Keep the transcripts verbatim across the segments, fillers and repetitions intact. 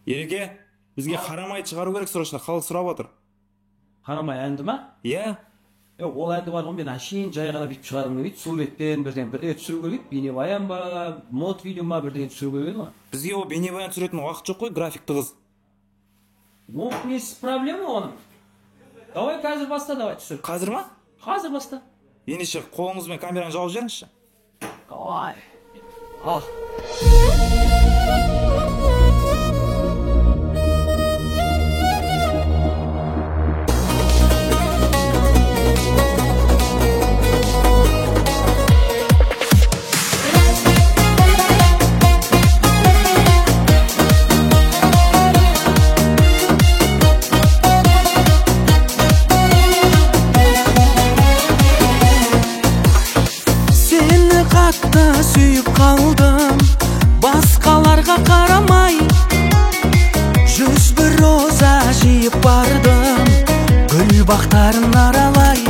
Ереке, бізге қарамай шығару керек, срочно халық сұрап отыр. Қарамай әнді ма? Иә. Е, ол әнді бар ғой, мен әшейін жай ғана бүйтіп шығарғым келмейді. Суретпен бірден бірдеңе түсіру керек, бейнебаян ба, мод видео ма бірдеңе түсіру керек ма? Бізге ол бейнебаян түсіретін уақыт жоқ қой, график тығыз. Ну, несі проблема оның? Давай қазір баста, давай түсір. Қазір ма? Қазір баста. Ендеше қолыңызбен камераны жауып жіберіңізші. Давай. Ал. Қатты сүйіп қалдым, басқаларға қарамай, жүз бір роза жиып бардым, гүл бақтарын аралай.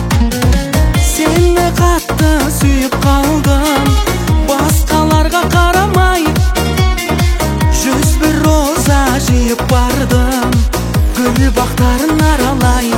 Сені қатты сүйіп қалдым, басқаларға қарамай, жүз бір роза жиып бардым, гүл бақтарын аралай.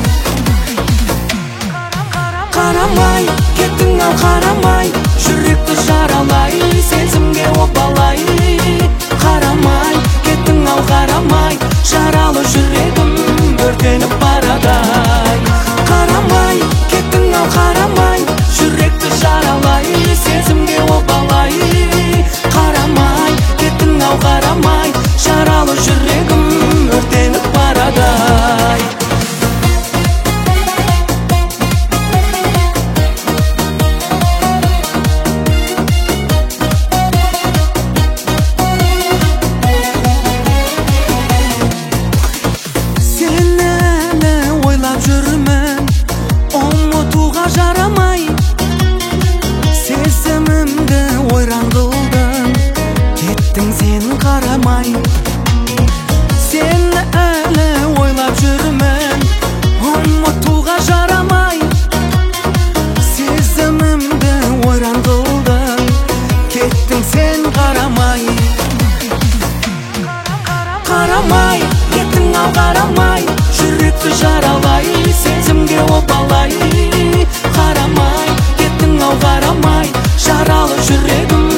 Қарамай, кеттің ау қарамай, жүректі жаралай, сезімге опалай. Қарамай, кеттің ау қарамай, жаралы жүрегім өртеніп барадай. Қарамай, кеттің ау қарамай, жүректі жаралай, сезімге опалай. Қарамай, кеттің ау қарамай, жаралы жүрегім өртеніп барадай. Жарамай, сезімімді ойран қылдың, кеттің сен қарамай. Сені әлі ойлап жүрмін, ұмытуға жарамай. Сезімімді ойран қылдың, кеттің сен қарамай. Қарамай, кеттің ау қарамай, жүректі жаралай, сезімге опалай. Қарамай, кеттің ау қарамай, жаралы жүрегім